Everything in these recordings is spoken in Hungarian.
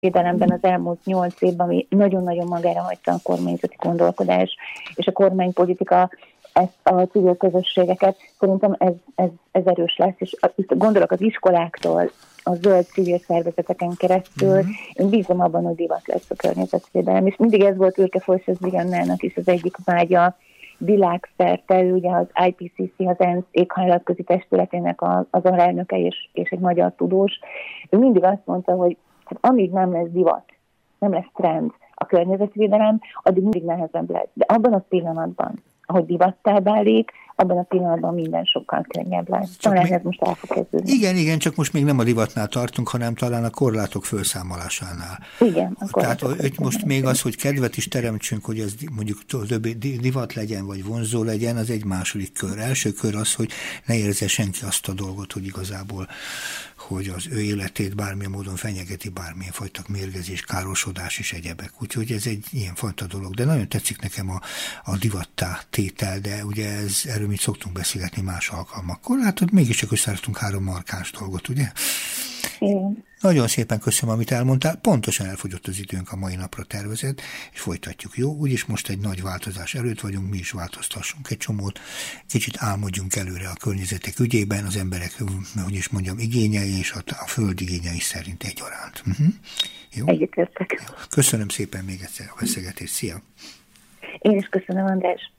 védelemben az elmúlt 8 évben, ami nagyon-nagyon magára hagyta a kormányzati gondolkodás és a kormánypolitika ezt a civil közösségeket. Szerintem ez erős lesz, és itt gondolok az iskoláktól, a zöld civil szervezeteken keresztül, én bízom abban, hogy divat lesz a környezetvédelem. És mindig ez volt Ürke Folyszöz-Briannának is az egyik vágya világszerte, ugye az IPCC, az ENSZ éghajlatközi testületének az alelnöke és egy magyar tudós. Ő mindig azt mondta, hogy amíg nem lesz divat, nem lesz trend a környezetvédelem, addig mindig nehezebb lesz. De abban a pillanatban, ahogy divattá válik, abban a pillanatban minden sokkal könnyebb lesz. Talán ez most el fog kezdődni. Igen, csak most még nem a divatnál tartunk, hanem talán a korlátok felszámolásánál. Igen. Tehát most még az, hogy kedvet is teremtsünk, hogy ez mondjuk több divat legyen, vagy vonzó legyen, az egy második kör. Első kör az, hogy ne érezze senki azt a dolgot, hogy igazából hogy az ő életét bármilyen módon fenyegeti bármilyen fajta mérgezés, károsodás és egyebek. Úgyhogy ez egy ilyen fajta dolog. De nagyon tetszik nekem a divattá tétel, de ugye erről mi szoktunk beszélgetni más alkalmakkor. Látod, mégiscsak összeálltunk 3 markáns dolgot, ugye? Igen. Nagyon szépen köszönöm, amit elmondtál. Pontosan elfogyott az időnk a mai napra tervezett, és folytatjuk, jó? Úgyis most egy nagy változás előtt vagyunk, mi is változtassunk egy csomót, kicsit álmodjunk előre a környezetek ügyében, az emberek, hogy is mondjam, igényei és a föld igényei szerint egyaránt. Jó? Egyetértek. Köszönöm szépen még egyszer a beszélgetést. Szia! Én is köszönöm, András.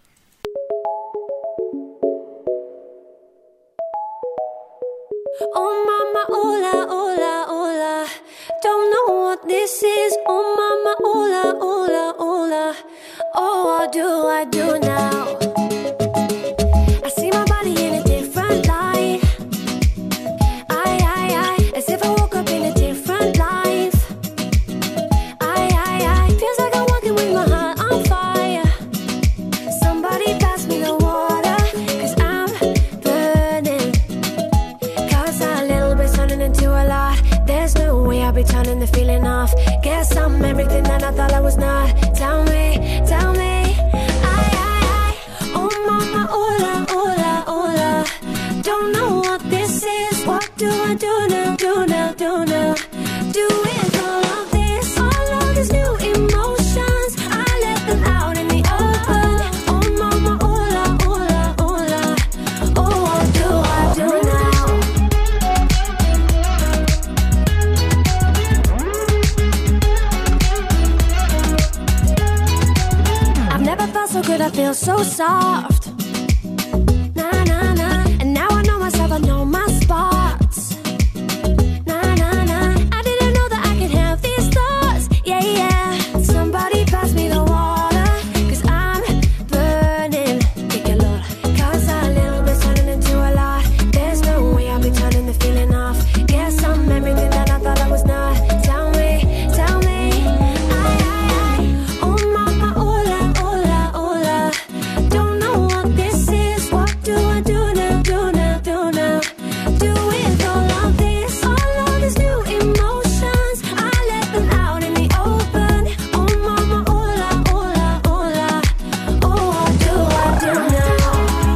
Oh mama, hola, hola, hola. Don't know what this is. Oh mama, hola, hola, hola. Oh, what do I do now? I see my body in a different light. I, as if I woke up in a different life. I, feels like I'm walking with my heart on fire. Somebody pass me the water, 'cause I'm burning. 'Cause a little bit's turning into a lot. There's no way I'll be turning the feeling off. Guess I'm everything that I thought I was not. Tell me, tell me. Oh mama, hola, hola, hola. Don't know what this is. What do I do now, do now, do now? Do with all of this, all of these new emotions. I let them out in the open. Oh mama, hola, hola, hola. Oh, what do I do now? I've never felt so good, I feel so soft. Nah, nah, nah. And now I know myself, I know my spots. Nah, nah, nah. I didn't know that I could have these thoughts. Yeah, yeah. Somebody pass me the water, 'cause I'm burning. Take a look, 'cause a little bit's turning into a lot. There's no way I'll be turning the feeling off. Guess I'm everything that I thought I was not. Tell me, tell me. Oh mama, hola, hola, hola. Don't know what this is. What do I do now, do now, do now? Do with all of this, all of these new emotions. I let them out in the open. Oh mama, hola, hola, hola. Oh, what do I do now?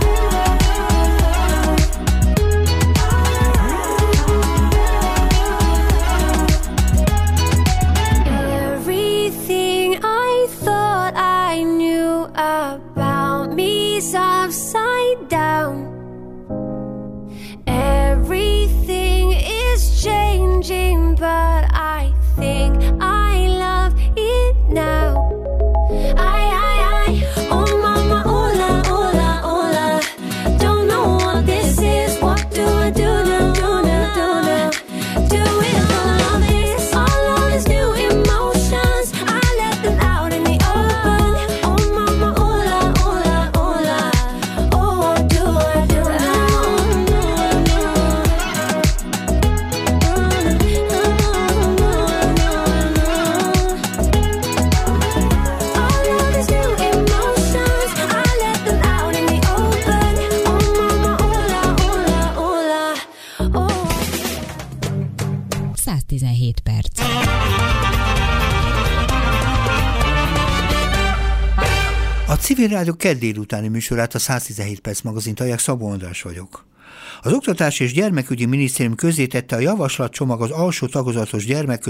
Everything I thought I knew about me's upside down. Everything is changing, but I think I love it now. I, oh mama, hola, hola, hola. Don't know what this is. What do I do now, do now, do now? Do with all of this, all of these new emotions. I let them out in the open. Oh mama, hola, hola, hola. Oh, what do I do now? All of these new emotions. I let them out in the open. Oh mama, hola, hola, hola. Oh. 117 perc. A Civil Rádió kedd délutáni műsorát, a 117 perc magazint hallják, Szabó András vagyok. Az Oktatási és Gyermekügyi Minisztérium közzétette a javaslatcsomag az alsó tagozatos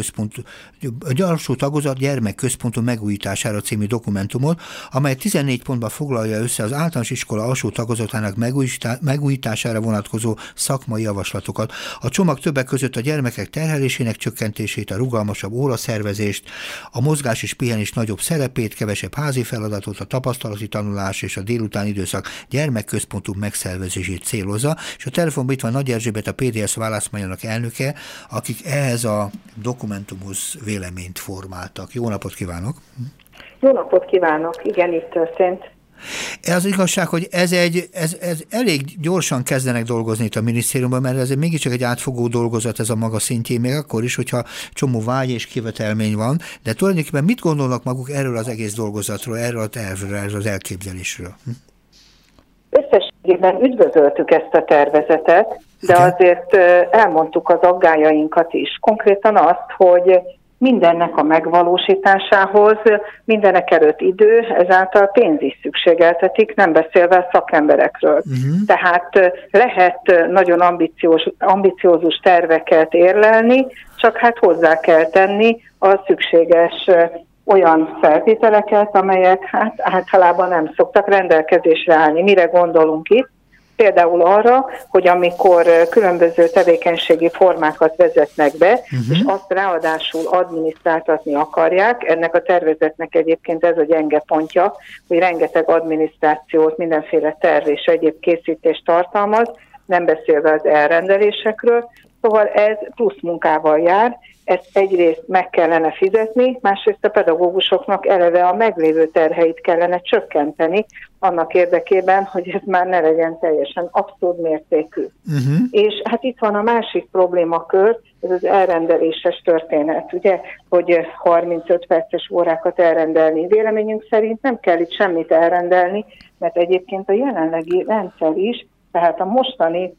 gyermekközpontú megújítására című dokumentumot, amely 14 pontban foglalja össze az általános iskola alsó tagozatának megújítására vonatkozó szakmai javaslatokat. A csomag többek között a gyermekek terhelésének csökkentését, a rugalmasabb óraszervezést, a mozgás és pihenés nagyobb szerepét, kevesebb házi feladatot, a tapasztalati tanulás és a délutáni időszak gyermekközpontú megszervezését célozza, és a telefonban itt van Nagy Erzsébet, a PDS választmányának elnöke, akik ehhez a dokumentumhoz véleményt formáltak. Jó napot kívánok! Jó napot kívánok! Igen, itt történt. Az igazság, hogy ez elég gyorsan kezdenek dolgozni itt a minisztériumban, mert ez mégiscsak egy átfogó dolgozat ez a maga szintjén, még akkor is, hogyha csomó vágy és kivetelmény van, de tulajdonképpen mit gondolnak maguk erről az egész dolgozatról, erről a tervről, erről az elképzelésről? Összességében üdvözöltük ezt a tervezetet, de azért elmondtuk az aggályainkat is. Konkrétan azt, hogy mindennek a megvalósításához mindenek előtt idő, ezáltal pénz is szükségeltetik, nem beszélve a szakemberekről. Tehát lehet nagyon ambiciózus terveket érlelni, csak hát hozzá kell tenni a szükséges olyan feltételeket, amelyek hát általában nem szoktak rendelkezésre állni. Mire gondolunk itt? Például arra, hogy amikor különböző tevékenységi formákat vezetnek be, és azt ráadásul adminisztráltatni akarják, ennek a tervezetnek egyébként ez a gyenge pontja, hogy rengeteg adminisztrációt, mindenféle terv és egyéb készítést tartalmaz, nem beszélve az elrendelésekről, szóval ez plusz munkával jár, ezt egyrészt meg kellene fizetni, másrészt a pedagógusoknak eleve a meglévő terheit kellene csökkenteni, annak érdekében, hogy ez már ne legyen teljesen abszurd mértékű. És hát itt van a másik problémakör, ez az elrendeléses történet, ugye, hogy 35 perces órákat elrendelni. Véleményünk szerint nem kell itt semmit elrendelni, mert egyébként a jelenlegi rendszer is, tehát a mostani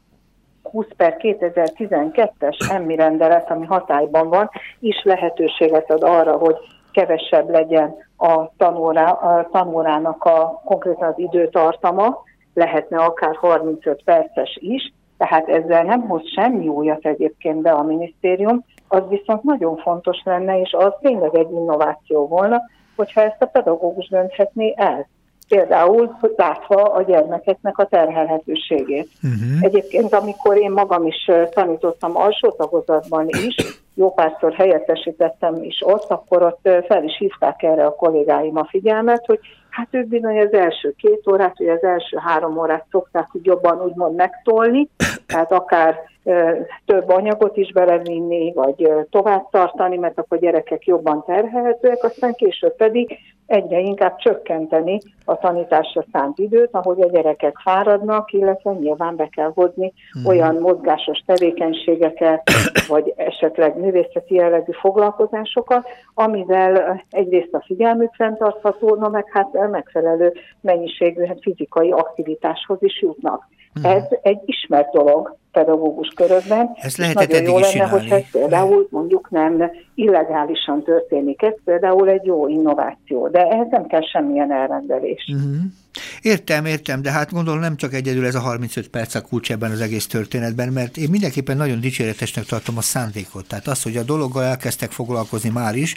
20/2012-es EMMI rendelet, ami hatályban van, is lehetőséget ad arra, hogy kevesebb legyen a tanórának konkrétan az időtartama, lehetne akár 35 perces is, tehát ezzel nem hoz semmi újat egyébként be a minisztérium, az viszont nagyon fontos lenne, és az tényleg egy innováció volna, hogyha ezt a pedagógus dönthetné el. Például látva a gyermekeknek a terhelhetőségét. Egyébként, amikor én magam is tanítottam alsó tagozatban is, jó párszor helyettesítettem is ott, akkor ott fel is hívták erre a kollégáim a figyelmet, hogy hát ők bizony az első 2 órát, vagy az első 3 órát szokták jobban úgymond megtolni, tehát akár több anyagot is belevinni, vagy tovább tartani, mert akkor a gyerekek jobban terhelhetőek, aztán később pedig egyre inkább csökkenteni a tanításra szánt időt, ahogy a gyerekek fáradnak, illetve nyilván be kell hozni olyan mozgásos tevékenységeket, vagy esetleg művészeti jellegű foglalkozásokat, amivel egyrészt a figyelmük fenntartható, meg hát megfelelő mennyiségű fizikai aktivitáshoz is jutnak. Ez egy ismert dolog pedagógus körökben. Ez lehetett eddig nagyon is jó lenne, hogyha ez például mondjuk nem illegálisan történik. Ez például egy jó innováció, de ehhez nem kell semmilyen elrendelés. Értem, de hát gondolom nem csak egyedül ez a 35 perc a kulcs ebben az egész történetben, mert én mindenképpen nagyon dicséretesnek tartom a szándékot. Tehát az, hogy a dologgal elkezdtek foglalkozni már is,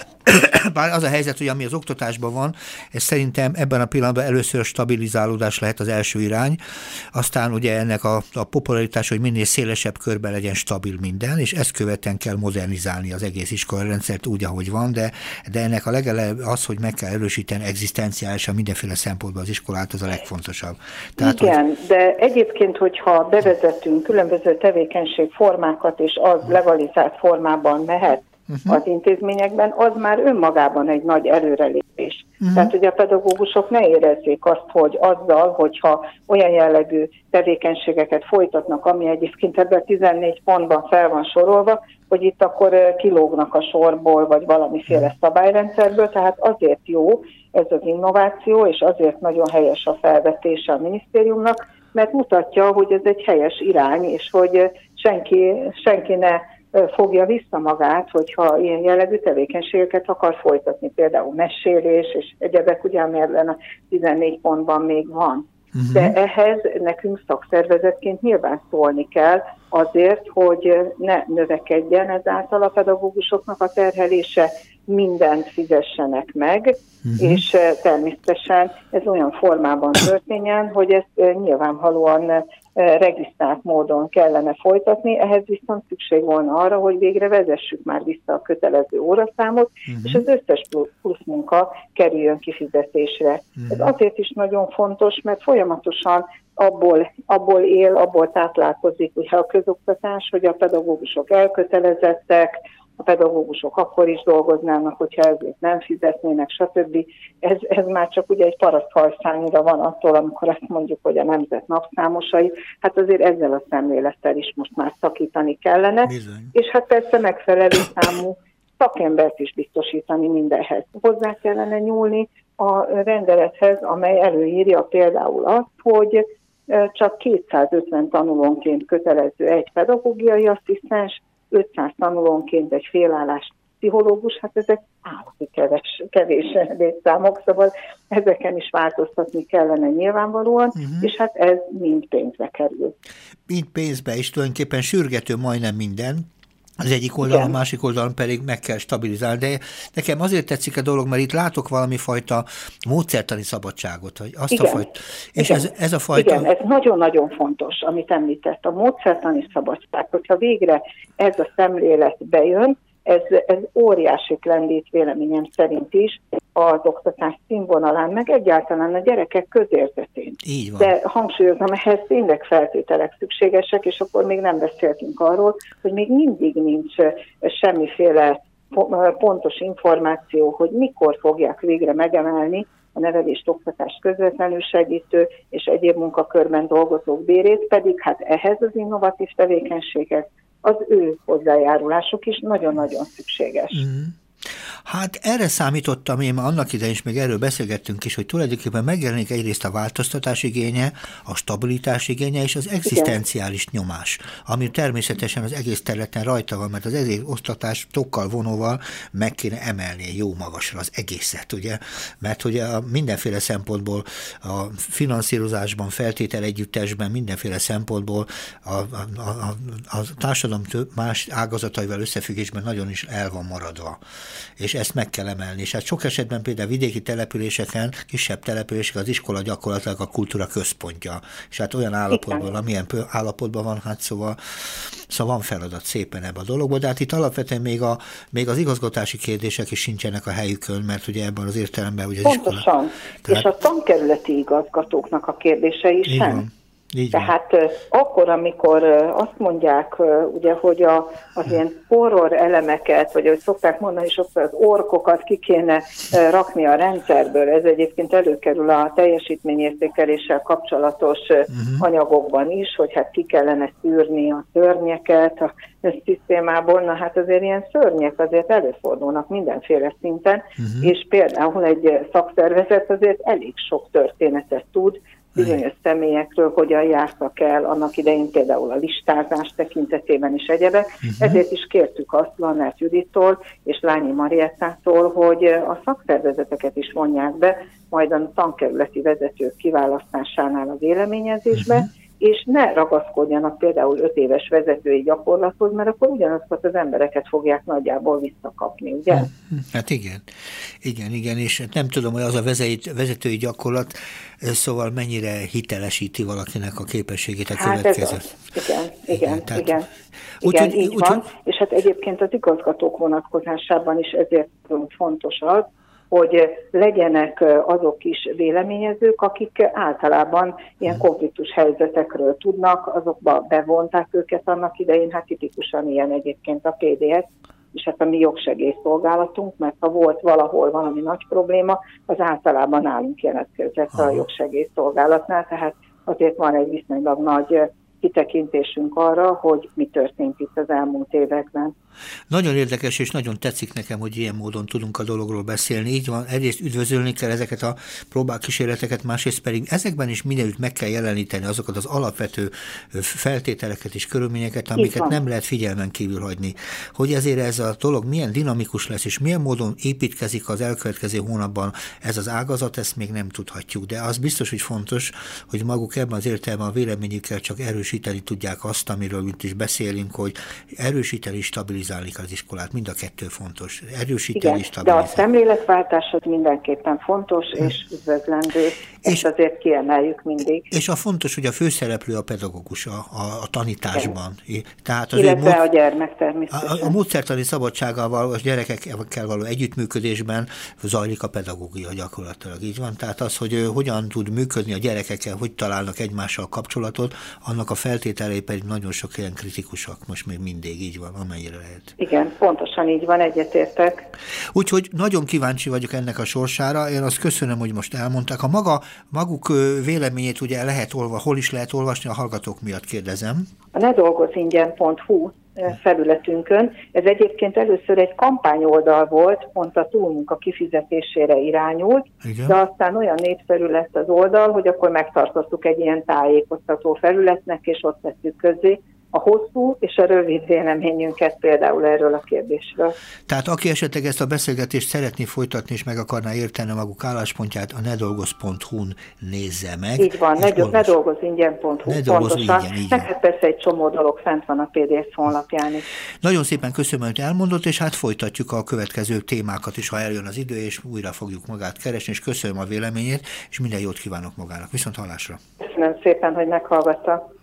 bár az a helyzet, hogy ami az oktatásban van, ez szerintem ebben a pillanatban először a stabilizálódás lehet az első irány, aztán ugye ennek a popularitás, hogy minél szélesebb körben legyen stabil minden, és ezt követően kell modernizálni az egész iskolarendszert úgy, ahogy van, de ennek a legelején az, hogy meg kell erősíteni egzisztenciálisan mindenféle szempontból az iskolát, az a legfontosabb. Tehát, igen, de egyébként, hogyha bevezetünk különböző tevékenységformákat, és az legalizált formában mehet az intézményekben, az már önmagában egy nagy előrelépés. Tehát, hogy a pedagógusok ne érezzék azt, hogy azzal, hogyha olyan jellegű tevékenységeket folytatnak, ami egyébként ebben 14 pontban fel van sorolva, hogy itt akkor kilógnak a sorból, vagy valamiféle szabályrendszerből, tehát azért jó ez az innováció, és azért nagyon helyes a felvetése a minisztériumnak, mert mutatja, hogy ez egy helyes irány, és hogy senki ne fogja vissza magát, hogyha ilyen jellegű tevékenységeket akar folytatni, például mesélés, és egyebek, ugye, amelyben a 14 pontban még van. De ehhez nekünk szakszervezetként nyilván szólni kell azért, hogy ne növekedjen ezáltal a pedagógusoknak a terhelése, mindent fizessenek meg, és természetesen ez olyan formában történjen, hogy ezt nyilvánvalóan regisztrált módon kellene folytatni, ehhez viszont szükség volna arra, hogy végre vezessük már vissza a kötelező óraszámot, és az összes plusz munka kerüljön kifizetésre. Ez azért is nagyon fontos, mert folyamatosan abból él, abból táplálkozik ugye a közoktatás, hogy a pedagógusok elkötelezettek, a pedagógusok akkor is dolgoznának, hogyha ezért nem fizetnének, stb. Ez már csak ugye egy paraszthajszányra van attól, amikor azt mondjuk, hogy a nemzet napszámosai, hát azért ezzel a szemlélettel is most már szakítani kellene. Bizony. És hát persze megfelelő számú szakembert is biztosítani mindenhez. Hozzá kellene nyúlni a rendelethez, amely előírja például azt, hogy csak 250 tanulónként kötelező egy pedagógiai asszisztens, 500 tanulónként egy félállás pszichológus, hát ezek állati kevés létszámok, szóval ezeken is változtatni kellene nyilvánvalóan, és hát ez mind pénzbe kerül. Mind pénzbe, és tulajdonképpen sürgető majdnem minden, az egyik oldalon, a másik oldalon pedig meg kell stabilizálni. De nekem azért tetszik a dolog, mert itt látok valami fajta módszertani szabadságot. Vagy azt a fajta, és ez a fajta... Igen, ez nagyon-nagyon fontos, amit említett. A módszertani szabadság, hogyha végre ez a szemlélet bejön, ez óriásit lendít véleményem szerint is az oktatás színvonalán, meg egyáltalán a gyerekek közérzetén. Így van. De hangsúlyozom, ehhez tényleg feltételek szükségesek, és akkor még nem beszéltünk arról, hogy még mindig nincs semmiféle pontos információ, hogy mikor fogják végre megemelni a nevelést, oktatást közvetlenül segítő és egyéb munkakörben dolgozók bérét, pedig hát ehhez az innovatív tevékenységhez az ő hozzájárulásuk is nagyon-nagyon szükséges. Hát erre számítottam én már annak idején is, még erről beszélgettünk is, hogy tulajdonképpen megjelenik egyrészt a változtatás igénye, a stabilitás igénye és az egzisztenciális nyomás, ami természetesen az egész területen rajta van, mert az egész osztatás tokkal vonóval meg kéne emelni jó magasra az egészet, ugye? Mert ugye mindenféle szempontból a finanszírozásban, feltétel együttesben, mindenféle szempontból a társadalom más ágazataival összefüggésben nagyon is el van maradva. És ezt meg kell emelni. És hát sok esetben például vidéki településeken, kisebb települések az iskola gyakorlatilag a kultúra központja. És hát olyan állapotban, amilyen állapotban van, hát szóval van feladat szépen ebben a dologban, de hát itt alapvetően még az igazgatási kérdések is sincsenek a helyükön, mert ugye ebben az értelemben ugye az pontosan. iskola... És a tankerületi igazgatóknak a kérdései sem. Tehát akkor, amikor azt mondják, ugye, hogy az ilyen horror elemeket, vagy ahogy szokták mondani, sokszor az orkokat ki kéne rakni a rendszerből, ez egyébként előkerül a teljesítményértékeléssel kapcsolatos anyagokban is, hogy hát ki kellene szűrni a szörnyeket a szisztémából, na hát azért ilyen szörnyek azért előfordulnak mindenféle szinten, és például egy szakszervezet azért elég sok történetet tud, bizonyos személyekről, hogyan jártak el annak idején például a listázás tekintetében is egyebek. Ezért is kértük azt Lannert Judittól és Lányi Mariettától, hogy a szakszervezeteket is vonják be, majd a tankerületi vezetők kiválasztásánál a véleményezésbe, és ne ragaszkodjanak például 5 éves vezetői gyakorlathoz, mert akkor ugyanazokat az embereket fogják nagyjából visszakapni, ugye? Hát igen, és nem tudom, hogy az a vezetői gyakorlat, szóval mennyire hitelesíti valakinek a képességét a következő. Igen, így van. És hát egyébként az igazgatók vonatkozásában is ezért fontos az, hogy legyenek azok is véleményezők, akik általában ilyen konfliktus helyzetekről tudnak, azokba bevonták őket annak idején, hát tipikusan ilyen egyébként a PDS, és hát a mi jogsegélyszolgálatunk, mert ha volt valahol valami nagy probléma, az általában nálunk jelentkezett a jogsegélyszolgálatnál, tehát azért van egy viszonylag nagy kitekintésünk arra, hogy mi történt itt az elmúlt években. Nagyon érdekes, és nagyon tetszik nekem, hogy ilyen módon tudunk a dologról beszélni. Így van, egyrészt üdvözölni kell ezeket a próbálkísérleteket, másrészt pedig ezekben is mindenütt meg kell jeleníteni azokat az alapvető feltételeket és körülményeket, amiket nem lehet figyelmen kívül hagyni. Hogy ezért ez a dolog milyen dinamikus lesz, és milyen módon építkezik az elkövetkező hónapban ez az ágazat, ezt még nem tudhatjuk. De az biztos, hogy fontos, hogy maguk ebben az értelemben a véleményükkel csak erősíteni tudják azt, amiről itt is beszélünk, hogy erősíteni, stabilizálni az iskolát. Mind a kettő fontos. Erősíteni, igen, stabilizálni. De a szemléletváltás az mindenképpen fontos és üdvözlendő. Ezt azért kiemeljük mindig. És a fontos, hogy a főszereplő a pedagógus a tanításban. Tehát illetve a gyermek természetesen. A módszertani szabadsággal, a gyerekekkel való együttműködésben zajlik a pedagógia gyakorlatilag. Így van. Tehát az, hogy hogyan tud működni a gyerekekkel, hogy találnak egymással kapcsolatot, annak a feltételei pedig nagyon sok ilyen kritikusak, most még mindig így van, amennyire lehet. Igen, pontosan így van, egyetértek. Úgyhogy nagyon kíváncsi vagyok ennek a sorsára, én azt köszönöm, hogy most elmondták. A maguk véleményét ugye lehet hol is lehet olvasni, a hallgatók miatt kérdezem. A nedolgozingyen.hu felületünkön. Ez egyébként először egy kampányoldal volt, pont a túlmunka kifizetésére irányult, igen. De aztán olyan népszerű lett az oldal, hogy akkor megtartottuk egy ilyen tájékoztató felületnek, és ott tettük közzé a hosszú és a rövid véleményünket például erről a kérdésről. Tehát aki esetleg ezt a beszélgetést szeretné folytatni, és meg akarná érteni maguk álláspontját, a nedolgoz.hu-n nézze meg. Így van, nedolgozingyen.hu pontosan. Neked persze egy csomó dolog fent van a PDF honlapján is. Nagyon szépen köszönöm, hogy elmondott, és hát folytatjuk a következő témákat is, ha eljön az idő, és újra fogjuk magát keresni, és köszönöm a véleményét, és minden jót kívánok magának. Viszont hallásra. Köszönöm szépen, hogy meghallgatta.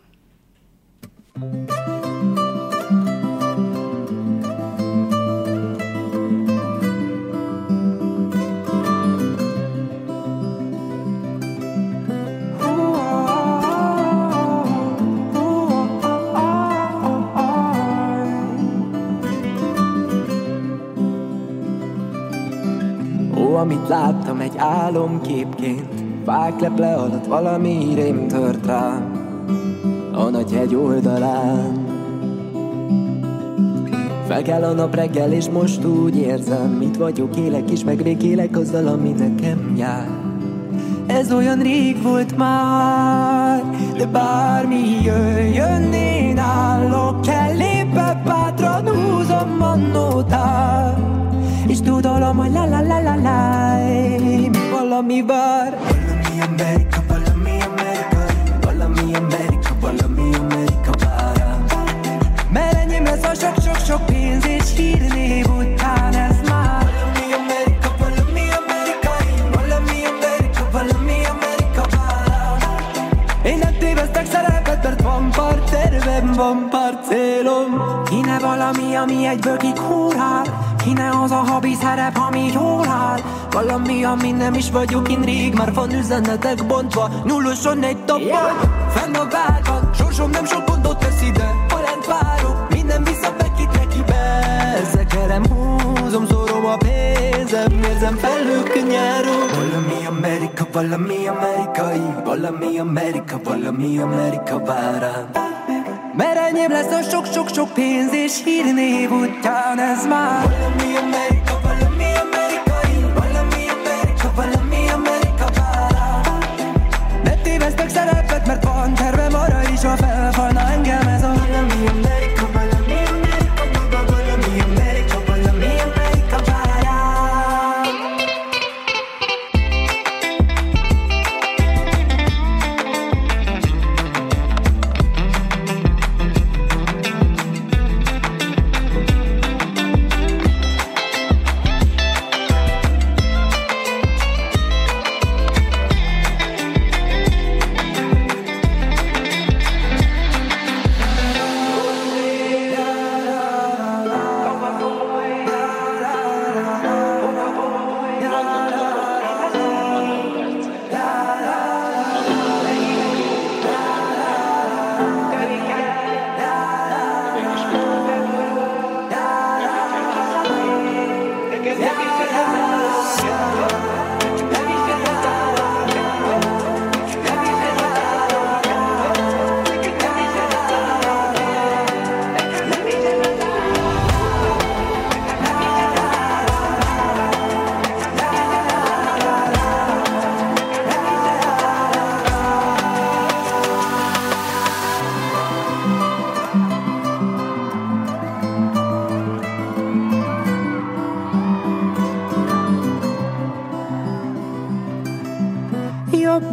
Amit láttam egy álomképként, fákleple alatt valami rém tört rám a nagy hegy oldalán. Fel kell a nap reggel, és most úgy érzem, mint vagyok, élek és megbékélek azzal, ami nekem jár. Ez olyan rég volt már, de bármi jöjjön, én állok ellébe, bátran húzom a nótát, és tudalom, hogy la-la-la-la-la, valami vár. Valami Amerika, valami Amerika, valami Amerika, valami Amerika vár. Mert enyém lesz a sok-sok-sok pénz és hírnév után ez már. Valami Amerika, valami Amerika, valami Amerika, valami Amerika vár. Én nem tévesztek szerepet, mert van pár tervem, van pár célom. Kéne valami, ami egyből kikúrál, kéne az a habi szerep, ami jól áll. Valami, ami nem is vagyok én rég, már van üzenetek bontva, nulloson egy tapban, fenn a várban, sorsom nem sok gondot tesz ide. Parent várok, minden visszabekít nekibe. Szekerem húzom, szorom a pénzem, érzem felhők nyáron. Valami Amerika, valami amerikai, valami Amerika, valami Amerika várán. Mert enyém lesz a sok-sok-sok pénz és hírnév útján ez már. Valami Amerika, valami amerikai, valami Amerika, valami Amerika várán. Ne tévesztek szerepet, mert van tervem arra is, ha felfalna engem ez a valami Amerika, valami Amerika, valami Amerika, valami Amerika várán.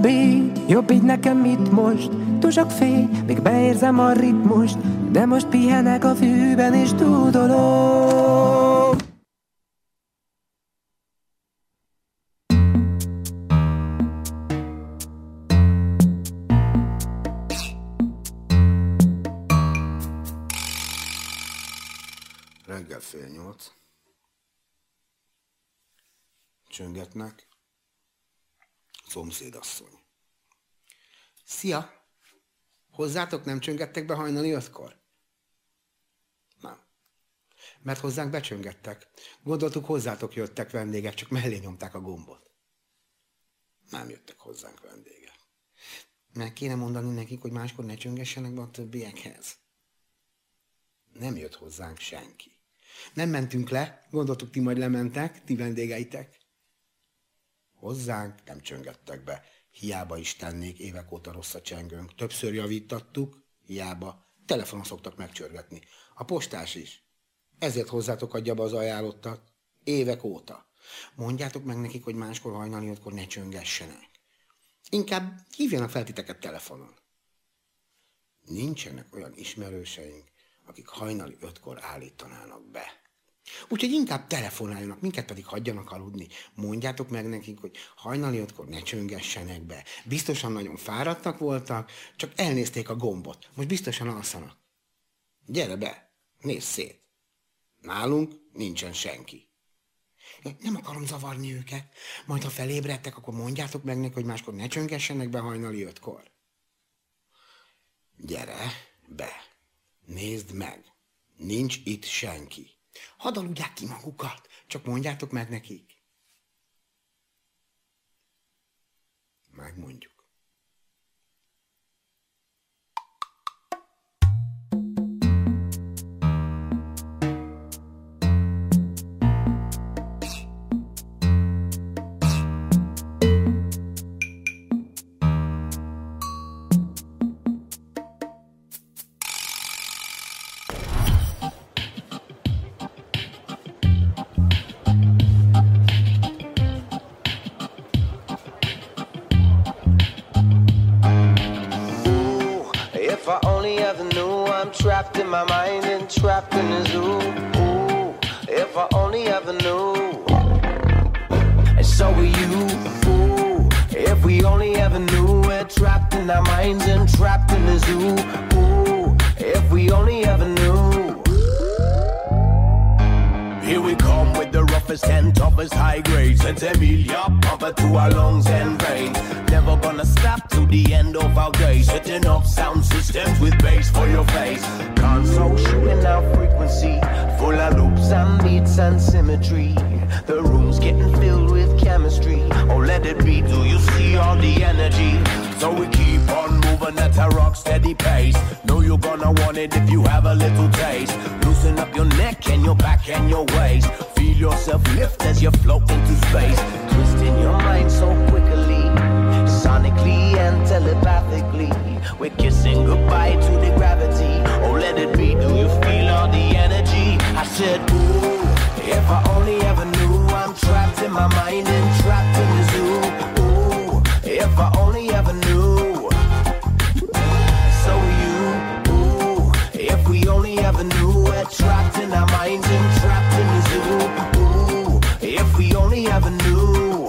jobb így nekem mit most? Túl sok fény, még beérzem a ritmust, de most pihenek a fűben és dúdolom. Reggel 7:30. Csöngetnek. Szomszédasszony. Szia! Hozzátok nem csöngettek be hajnali 5-kor? Nem. Mert hozzánk becsöngettek. Gondoltuk, hozzátok jöttek vendégek, csak mellé nyomták a gombot. Nem jöttek hozzánk vendégek. Meg kéne mondani nekik, hogy máskor ne csöngessenek be a többiekhez. Nem jött hozzánk senki. Nem mentünk le, gondoltuk, ti majd lementek, ti vendégeitek. Hozzánk nem csöngettek be. Hiába is tennék, évek óta rossz a csengőnk. Többször javítattuk, hiába. Telefonon szoktak megcsörgetni. A postás is. Ezért hozzátok adja be az ajánlottat. Évek óta. Mondjátok meg nekik, hogy máskor hajnali 5-kor ne csöngessenek. Inkább hívjanak fel titeket telefonon. Nincsenek olyan ismerőseink, akik hajnali 5-kor állítanának be. Úgyhogy inkább telefonáljanak, minket pedig hagyjanak aludni. Mondjátok meg nekik, hogy hajnali 5-kor ne csöngessenek be. Biztosan nagyon fáradtak voltak, csak elnézték a gombot. Most biztosan alszanak. Gyere be, nézz szét. Nálunk nincsen senki. Nem akarom zavarni őket. Majd ha felébredtek, akkor mondjátok meg nekik, hogy máskor ne csöngessenek be hajnali 5-kor. Gyere be. Nézd meg, nincs itt senki. Hadd aludják ki magukat, csak mondjátok meg nekik. Megmondjuk. Trapped in my mind and trapped in the zoo. Ooh, if I only ever knew. And so are you. Ooh, if we only ever knew. We're trapped in our minds and trapped in the zoo. Ooh, if we only ever knew. Here we come with the roughest and toughest high grades. St. Emilia, pump it to our lungs and veins. Never gonna stop to the end of our days. Setting up sound systems with bass for your face. Console shooting out frequency, full of loops and beats and symmetry. The room's getting filled with chemistry. Oh, let it be, do you see all the energy? So we keep on moving at a rock steady pace. Know you're gonna want it if you have a little taste. Loosen up your neck and your back and your waist. Feel yourself lift as you float into space. Twisting your mind so quickly, sonically and telepathically. We're kissing goodbye to the gravity. Oh, let it be, do you feel all the energy? I said, ooh, if I only ever knew. I'm trapped in my mind and trapped in the zoo. Ooh, if I only ever knew. So you, ooh, if we only ever knew. We're trapped in our minds and trapped in the zoo. Ooh, if we only ever knew.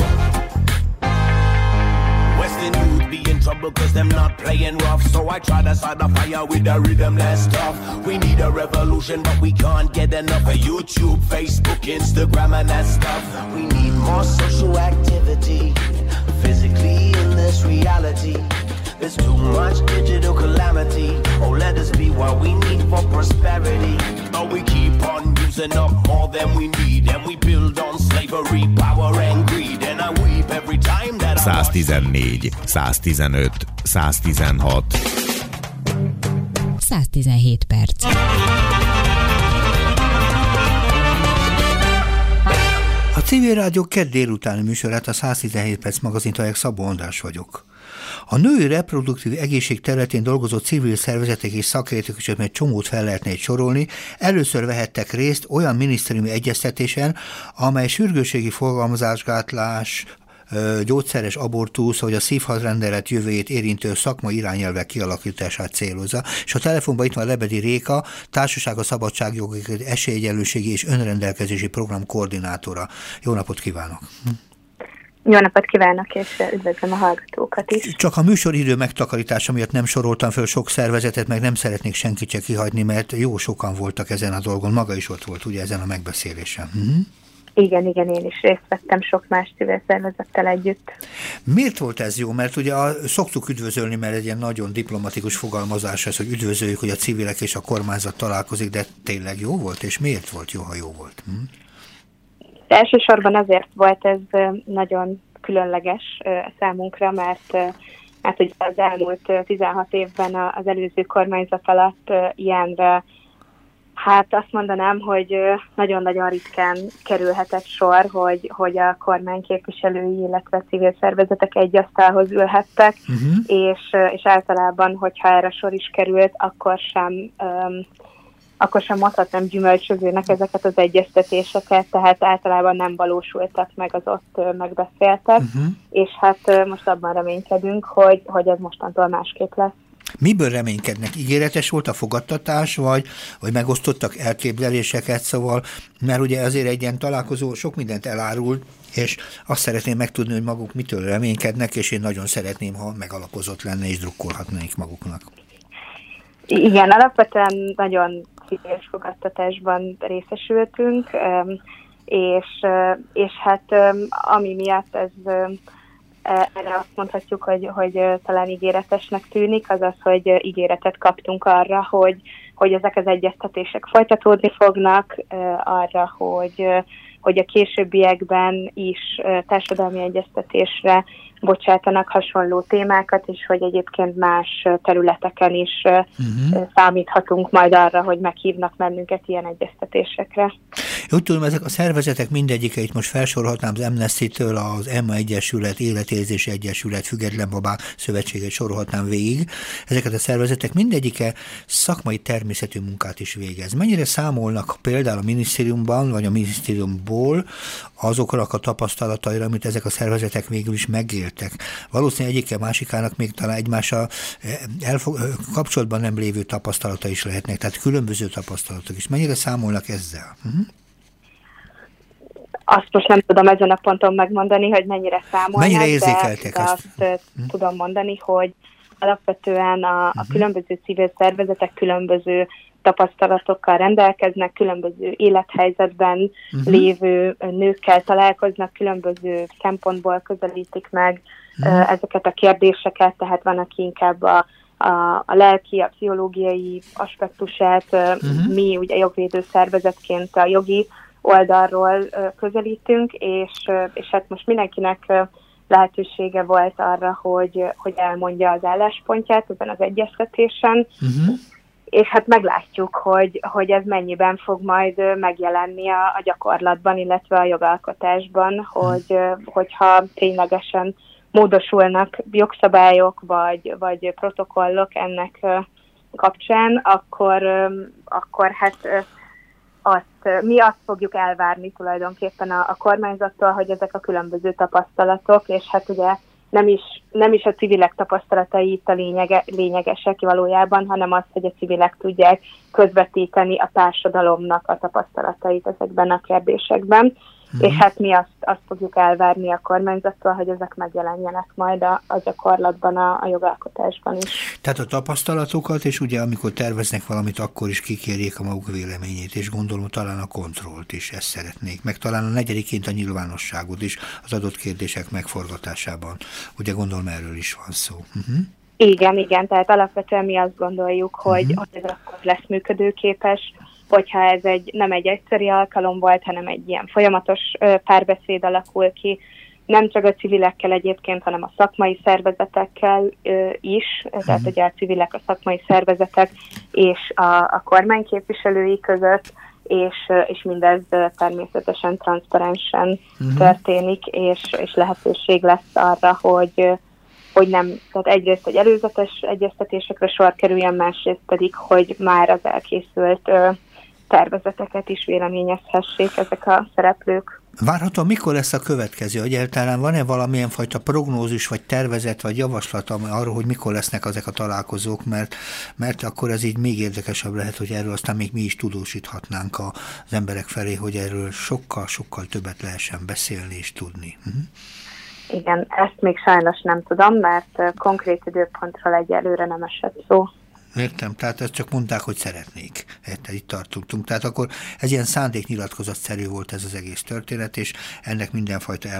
Western youth be in trouble cause them not playing rough. So I try to start the fire with the rhythm less tough. We need a revolution but we can't get enough of YouTube, Facebook, Instagram and that stuff. We need more social activity, physically in this reality. There's too much digital calamity. Oh, let us be what we need for prosperity. But we keep on using up more than we need. And we build on slavery, power and greed. And I weep every time that I 114, 115, 116. 117 perc. A Civil Rádió kedd délutáni műsorát, a 117 perc magazint hallják, Szabó András vagyok. A női reproduktív egészség területén dolgozó civil szervezetek és szakértők is, mert csomót fel lehetne egy sorolni, először vehettek részt olyan minisztériumi egyeztetésen, amely sürgősségi forgalmazásgátlás gyógyszeres abortusz, vagy a szívhazrendelet jövőjét érintő szakmai irányelvek kialakítását célozza. És a telefonban itt van Lebedi Réka, Társaság a Szabadságjogok, Esélyegyenlőségi és Önrendelkezési Program koordinátora. Jó napot kívánok! Jó napot kívánok, és üdvözlöm a hallgatókat is. Csak a műsoridő megtakarítása miatt nem soroltam föl sok szervezetet, meg nem szeretnék senkit se kihagyni, mert jó sokan voltak ezen a dolgon. Maga is ott volt ugye ezen a megbeszélésen. Igen, én is részt vettem sok más civil szervezettel együtt. Miért volt ez jó? Mert ugye szoktuk üdvözölni, mert egy ilyen nagyon diplomatikus fogalmazás ez, hogy üdvözöljük, hogy a civilek és a kormányzat találkozik, de tényleg jó volt? És miért volt jó, ha jó volt? Elsősorban azért volt ez nagyon különleges számunkra, mert ugye az elmúlt 16 évben az előző kormányzat alatt ilyenre, hát azt mondanám, hogy nagyon-nagyon ritkán kerülhetett sor, hogy a kormány képviselői, illetve civil szervezetek egy asztalhoz ülhettek, és általában, hogyha erre sor is került, akkor sem mondhatnám gyümölcsözőnek ezeket az egyeztetéseket, tehát általában nem valósultak meg az ott megbeszéltek, és hát most abban reménykedünk, hogy ez mostantól másképp lesz. Miből reménykednek? Ígéretes volt a fogadtatás, vagy megosztottak elképzeléseket, szóval, mert ugye azért egy ilyen találkozó sok mindent elárul, és azt szeretném megtudni, hogy maguk mitől reménykednek, és én nagyon szeretném, ha megalapozott lenne, és drukkolhatnék maguknak. Igen, alapvetően nagyon szíves fogadtatásban részesültünk, és hát ami miatt erre azt mondhatjuk, hogy talán ígéretesnek tűnik, az, hogy ígéretet kaptunk arra, hogy ezek az egyeztetések folytatódni fognak, arra, hogy a későbbiekben is társadalmi egyeztetésre bocsátanak hasonló témákat, és hogy egyébként más területeken is számíthatunk majd arra, hogy meghívnak bennünket ilyen egyeztetésekre. Úgy tudom, ezek a szervezetek mindegyike, itt most felsorolhatnám az Amnesty-től, az Emma Egyesület, Életérzési Egyesület, Független Babák Szövetséget sorolhatnám végig. Ezeket a szervezetek mindegyike szakmai természetű munkát is végez. Mennyire számolnak például a minisztériumban, vagy a minisztériumból azokra a tapasztalataira, amit ezek a szervezetek végül is megéltek? Valószínűleg egyike másikának még talán egymással kapcsolatban nem lévő tapasztalata is lehetnek, tehát különböző tapasztalatok is. Mennyire számolnak ezzel? Azt most nem tudom ezen a ponton megmondani, hogy mennyire számolnak, mennyire érzékeltek de azt tudom mondani, hogy alapvetően a különböző civil szervezetek különböző tapasztalatokkal rendelkeznek, különböző élethelyzetben lévő nőkkel találkoznak, különböző szempontból közelítik meg ezeket a kérdéseket, tehát van, aki inkább a lelki, a pszichológiai aspektusát, mi ugye jogvédő szervezetként a jogi oldalról közelítünk, és hát most mindenkinek lehetősége volt arra, hogy elmondja az álláspontját ezen az egyeztetésen, és hát meglátjuk, hogy ez mennyiben fog majd megjelenni a gyakorlatban, illetve a jogalkotásban, hogyha ténylegesen módosulnak jogszabályok vagy protokollok ennek kapcsán, akkor hát mi azt fogjuk elvárni tulajdonképpen a kormányzattól, hogy ezek a különböző tapasztalatok, és hát ugye nem is a civilek tapasztalatai itt a lényegesek valójában, hanem az, hogy a civilek tudják közvetíteni a társadalomnak a tapasztalatait ezekben a kérdésekben. És hát mi azt fogjuk elvárni a kormányzattól, hogy ezek megjelenjenek majd a gyakorlatban, a jogalkotásban is. Tehát a tapasztalatokat, és ugye amikor terveznek valamit, akkor is kikérjék a maguk véleményét, és gondolom talán a kontrollt is ezt szeretnék, meg talán a negyediként a nyilvánosságot is az adott kérdések megforgatásában. Ugye gondolom erről is van szó. Igen, tehát alapvetően mi azt gondoljuk, hogy ez akkor lesz működőképes, hogyha ez nem egy egyszeri alkalom volt, hanem egy ilyen folyamatos párbeszéd alakul ki, nem csak a civilekkel egyébként, hanem a szakmai szervezetekkel is, tehát ugye a civilek, a szakmai szervezetek és a kormány képviselői között, és mindez természetesen transzparensen történik, és lehetőség lesz arra, hogy nem, tehát egyrészt egy előzetes egyeztetésekre sor kerüljen, másrészt pedig, hogy már az elkészült tervezeteket is véleményezhessék ezek a szereplők. Várhatóan mikor lesz a következő? Egyáltalán van-e valamilyen fajta prognózis, vagy tervezet, vagy javaslat arról, hogy mikor lesznek ezek a találkozók, mert akkor ez így még érdekesebb lehet, hogy erről aztán még mi is tudósíthatnánk az emberek felé, hogy erről sokkal többet lehessen beszélni és tudni. Igen, ezt még sajnos nem tudom, mert konkrét időpontról egyelőre nem esett szó. Értem, tehát ezt csak mondták, hogy szeretnék. Itt tartottunk. Tehát akkor ez ilyen szándéknyilatkozatszerű volt ez az egész történet, és ennek mindenfajta